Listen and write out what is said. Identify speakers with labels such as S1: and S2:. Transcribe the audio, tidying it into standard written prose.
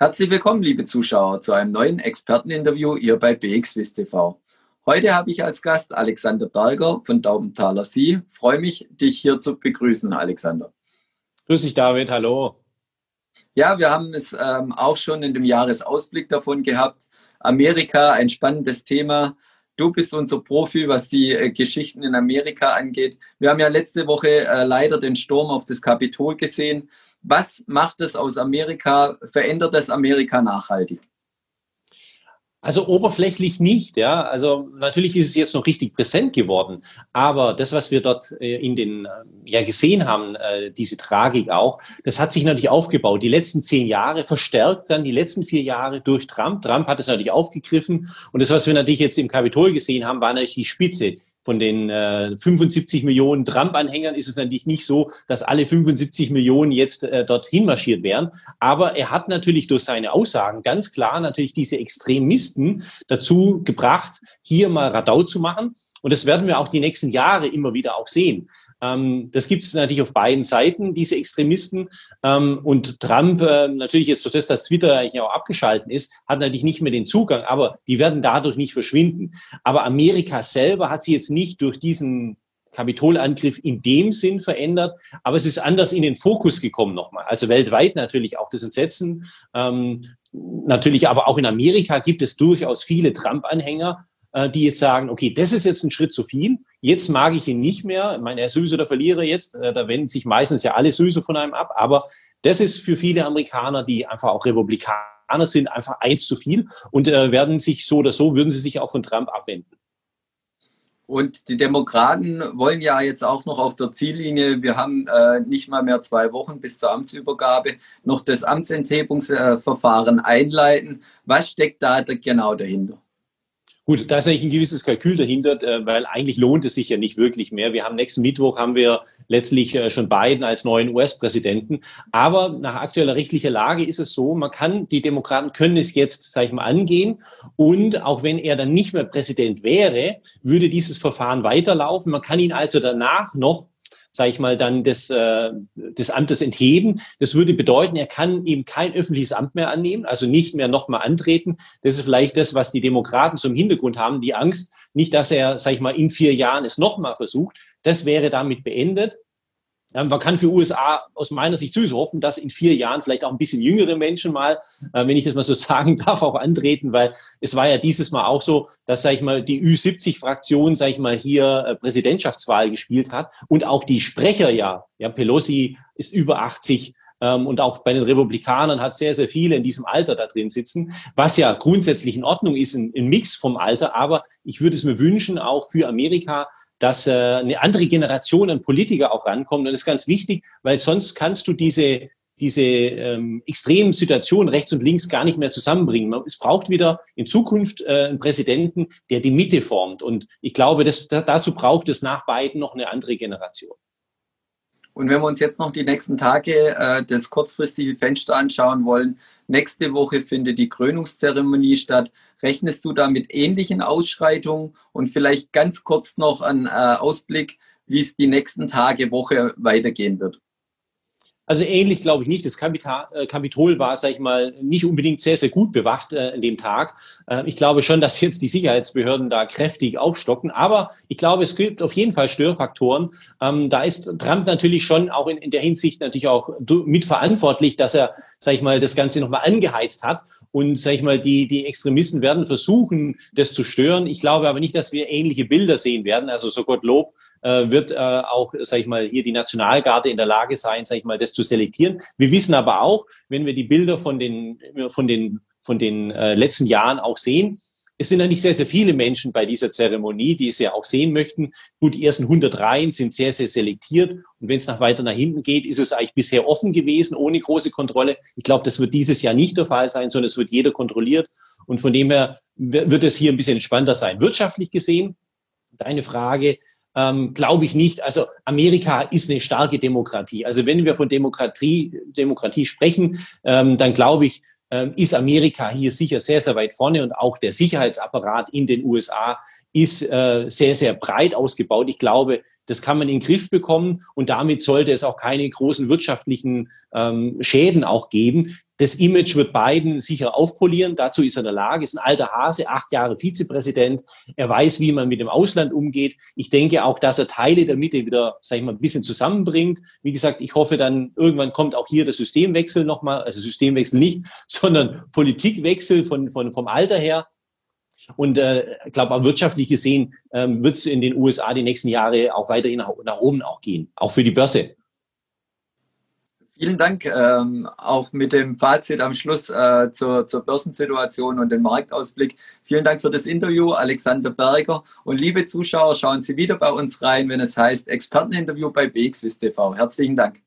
S1: Herzlich willkommen, liebe Zuschauer, zu einem neuen Experteninterview hier bei BXWIST TV. Heute habe ich als Gast Alexander Berger von Daubenthaler Sie. Freue mich, dich hier zu begrüßen, Alexander.
S2: Grüß dich, David. Hallo.
S1: Ja, wir haben es auch schon in dem Jahresausblick davon gehabt. Amerika, ein spannendes Thema. Du bist unser Profi, was die Geschichten in Amerika angeht. Wir haben ja letzte Woche leider den Sturm auf das Kapitol gesehen. Was macht es aus Amerika? Verändert es Amerika nachhaltig?
S2: Also oberflächlich nicht, ja. Also natürlich ist es jetzt noch richtig präsent geworden, aber das, was wir dort gesehen haben, diese Tragik auch, das hat sich natürlich aufgebaut. Die letzten 10 Jahre verstärkt dann die letzten 4 Jahre durch Trump. Trump hat es natürlich aufgegriffen und das, was wir natürlich jetzt im Kapitol gesehen haben, war natürlich die Spitze. Von den 75 Millionen Trump-Anhängern ist es natürlich nicht so, dass alle 75 Millionen jetzt dorthin marschiert wären. Aber er hat natürlich durch seine Aussagen ganz klar natürlich diese Extremisten dazu gebracht, hier mal Radau zu machen. Und das werden wir auch die nächsten Jahre immer wieder auch sehen. Das gibt es natürlich auf beiden Seiten, diese Extremisten. Und Trump, natürlich jetzt durch das, dass Twitter eigentlich auch abgeschaltet ist, hat natürlich nicht mehr den Zugang, aber die werden dadurch nicht verschwinden. Aber Amerika selber hat sich jetzt nicht durch diesen Kapitolangriff in dem Sinn verändert, aber es ist anders in den Fokus gekommen nochmal. Also weltweit natürlich auch das Entsetzen. Natürlich aber auch in Amerika gibt es durchaus viele Trump-Anhänger, die jetzt sagen, okay, das ist jetzt ein Schritt zu viel, jetzt mag ich ihn nicht mehr, ich meine, er ist sowieso der Verlierer jetzt, da wenden sich meistens ja alle sowieso von einem ab, aber das ist für viele Amerikaner, die einfach auch Republikaner sind, einfach eins zu viel und werden sich so oder so, würden sie sich auch von Trump abwenden.
S1: Und die Demokraten wollen ja jetzt auch noch auf der Ziellinie, wir haben nicht mal mehr 2 Wochen bis zur Amtsübergabe, noch das Amtsenthebungsverfahren einleiten. Was steckt da genau dahinter?
S2: Gut, da ist eigentlich ein gewisses Kalkül dahinter, weil eigentlich lohnt es sich ja nicht wirklich mehr. Wir haben nächsten Mittwoch haben wir letztlich schon Biden als neuen US-Präsidenten. Aber nach aktueller rechtlicher Lage ist es so, die Demokraten können es jetzt, sage ich mal, angehen. Und auch wenn er dann nicht mehr Präsident wäre, würde dieses Verfahren weiterlaufen. Man kann ihn also danach noch, sage ich mal, dann des Amtes entheben. Das würde bedeuten, er kann eben kein öffentliches Amt mehr annehmen, also nicht mehr nochmal antreten. Das ist vielleicht das, was die Demokraten zum Hintergrund haben, die Angst, nicht, dass er, sage ich mal, in 4 Jahren es nochmal versucht. Das wäre damit beendet. Man kann für USA aus meiner Sicht sowieso hoffen, dass in 4 Jahren vielleicht auch ein bisschen jüngere Menschen mal, wenn ich das mal so sagen darf, auch antreten, weil es war ja dieses Mal auch so, dass, sage ich mal, die Ü70-Fraktion, sage ich mal, hier Präsidentschaftswahl gespielt hat und auch die Sprecher ja, Pelosi ist über 80 und auch bei den Republikanern hat sehr, sehr viele in diesem Alter da drin sitzen, was ja grundsätzlich in Ordnung ist, ein Mix vom Alter, aber ich würde es mir wünschen, auch für Amerika, dass eine andere Generation an Politiker auch rankommt. Und das ist ganz wichtig, weil sonst kannst du diese extremen Situationen rechts und links gar nicht mehr zusammenbringen. Es braucht wieder in Zukunft einen Präsidenten, der die Mitte formt. Und ich glaube, dazu braucht es nach Biden noch eine andere Generation.
S1: Und wenn wir uns jetzt noch die nächsten Tage das kurzfristige Fenster anschauen wollen, nächste Woche findet die Krönungszeremonie statt. Rechnest du da mit ähnlichen Ausschreitungen? Und vielleicht ganz kurz noch ein Ausblick, wie es die nächsten Tage, Woche weitergehen wird?
S2: Also ähnlich glaube ich nicht. Das Kapitol war, sage ich mal, nicht unbedingt sehr, sehr gut bewacht an dem Tag. Ich glaube schon, dass jetzt die Sicherheitsbehörden da kräftig aufstocken. Aber ich glaube, es gibt auf jeden Fall Störfaktoren. Da ist Trump natürlich schon auch in der Hinsicht natürlich auch mitverantwortlich, dass er, sage ich mal, das Ganze nochmal angeheizt hat. Und, sage ich mal, die Extremisten werden versuchen, das zu stören. Ich glaube aber nicht, dass wir ähnliche Bilder sehen werden. Also so Gottlob wird auch, sage ich mal, hier die Nationalgarde in der Lage sein, sage ich mal, das zu selektieren. Wir wissen aber auch, wenn wir die Bilder von den letzten Jahren auch sehen, es sind eigentlich sehr, sehr viele Menschen bei dieser Zeremonie, die es ja auch sehen möchten. Gut, die ersten 100 Reihen sind sehr, sehr selektiert. Und wenn es weiter nach hinten geht, ist es eigentlich bisher offen gewesen, ohne große Kontrolle. Ich glaube, das wird dieses Jahr nicht der Fall sein, sondern es wird jeder kontrolliert. Und von dem her wird es hier ein bisschen entspannter sein. Wirtschaftlich gesehen, deine Frage, glaube ich nicht. Also Amerika ist eine starke Demokratie. Also wenn wir von Demokratie sprechen, dann glaube ich, ist Amerika hier sicher sehr, sehr weit vorne und auch der Sicherheitsapparat in den USA ist sehr, sehr breit ausgebaut. Ich glaube, das kann man in den Griff bekommen und damit sollte es auch keine großen wirtschaftlichen Schäden auch geben. Das Image wird Biden sicher aufpolieren. Dazu ist er in der Lage. Ist ein alter Hase, 8 Jahre Vizepräsident. Er weiß, wie man mit dem Ausland umgeht. Ich denke auch, dass er Teile der Mitte wieder, sag ich mal, ein bisschen zusammenbringt. Wie gesagt, ich hoffe dann, irgendwann kommt auch hier der Systemwechsel nochmal. Also Systemwechsel nicht, sondern Politikwechsel vom Alter her. Und ich glaube, auch wirtschaftlich gesehen wird es in den USA die nächsten Jahre auch weiterhin nach oben auch gehen. Auch für die Börse.
S1: Vielen Dank, auch mit dem Fazit am Schluss zur Börsensituation und dem Marktausblick. Vielen Dank für das Interview, Alexander Berger. Und liebe Zuschauer, schauen Sie wieder bei uns rein, wenn es heißt Experteninterview bei BXWIST TV. Herzlichen Dank.